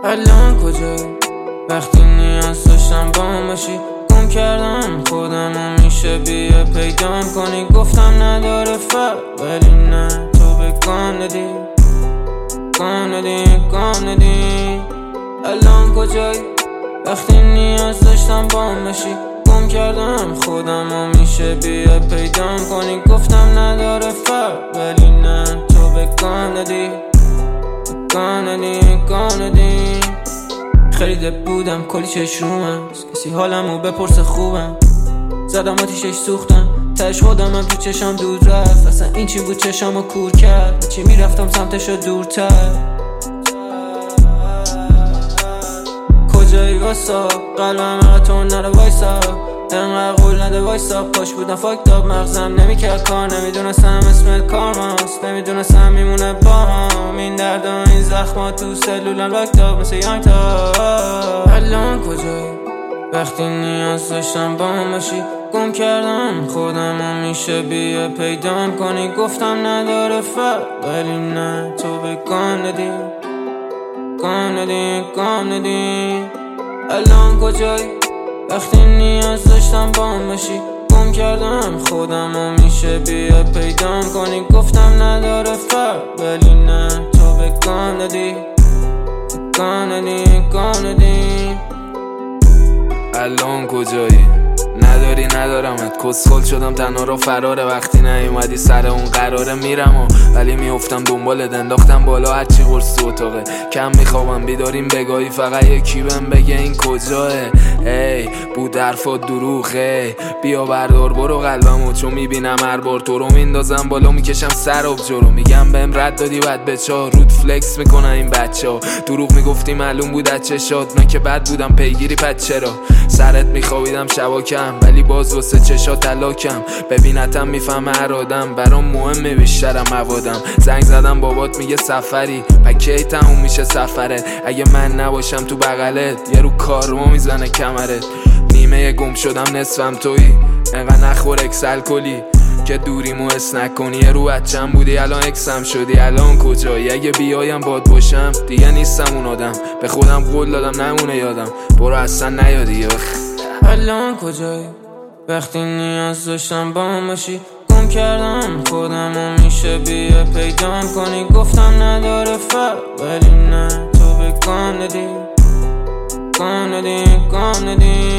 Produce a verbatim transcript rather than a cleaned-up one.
الان کجایی؟ وقتی نیاز داشتم با هم باشی گم کردم خودم و میشه بیا پیدام کنی. گفتم نداره فرق ولی نه تو به گام ندی گام ندی گام ندی. الان کجایی؟ وقتی نیاز داشتم با هم باشی گم کردم خودم و میشه بیا پیدام کنی. گفتم نداره فرق ولی نه تو به گام ندی گام ندی گام ندی. خریده بودم کلی چش رومم، کسی حالمو بپرسه خوبم. زدم آتیشش سوختم تش خودم هم تو چشم دود رفت. اصلا این چی بود چشمو کور کرد، چی میرفتم سمتشو دورتر. کجایی واسا قلبم اقا نره وایسا، انقدر قول نده وایسا. پاش بودم فاکتاب مغزم نمیکرد کار، نمیدونستم اسم کارماست، نمیدونستم میمونه با هم این درد و این زخما تو سلولم لاکتاب مثل یانگ تا. الان کجایی؟ وقتی نیاز داشتم با هم باشی گم کردم خودم و میشه بیا پیدام کنی. گفتم نداره فرق ولی نه تو به گام ندی گام ندی گام ندی. الان کجایی؟ وقتی نیاز داشتم با هم باشی گم کردم خودم و میشه بیا پیدام کنی. گفتم نداره فرق ولی نه تو به گام ندی گام ندی گام ندی. الان کجایی؟ نداری ندارمت، کسخل شدم تنها رو فراره. وقتی نیومدی سر اون قراره میرم و ولی میافتم دنبالت، انداختم بالا هرچی قرص تو اتاقه. کم میخوابم بیداریم بگاهی فقط یکی بهم بگه این کجاه. ای بود حرفات دروغه، بیا بردار برو قلبمو، چون میبینم هر بار تو رو میندازم بالا میکشم سر آبجو رو. میگم بهم رد دادی بعد به چا رود فلکس میکنن این بچه ها. دروغ میگفتی معلوم بود از چشات، من که بد بودم پیگیری پد چرا. سرت میخوابیدم شباکم ولی باز واسه چشا تلاکم. ببینتم میفهمه هر آدم برام مهمه بیشترم موادم. زنگ زدم بابات میگه سفری پکی تموم میشه سفرت. اگه من نباشم تو بغلت یه رو کارما میزنه کمرت. نیمه گم شدم نصفم تویی، انقدر نخور اکسل کلی که دوریمو حس نکنی. یه رو بچم بودی الان اکسم شدی. الان کجایی؟ اگه بیایم باد باشم دیگه نیستم اون آدم. به خودم قول دادم نمونه یادم، برو اصلا نیا دیگه. الان کجایی؟ وقتی نیاز داشتم با هم باشی گم کردم خودم و میشه بیا پیدام کنی. گفتم نداره فرق ولی نه تو به گام ندی گام ندی گام ندی.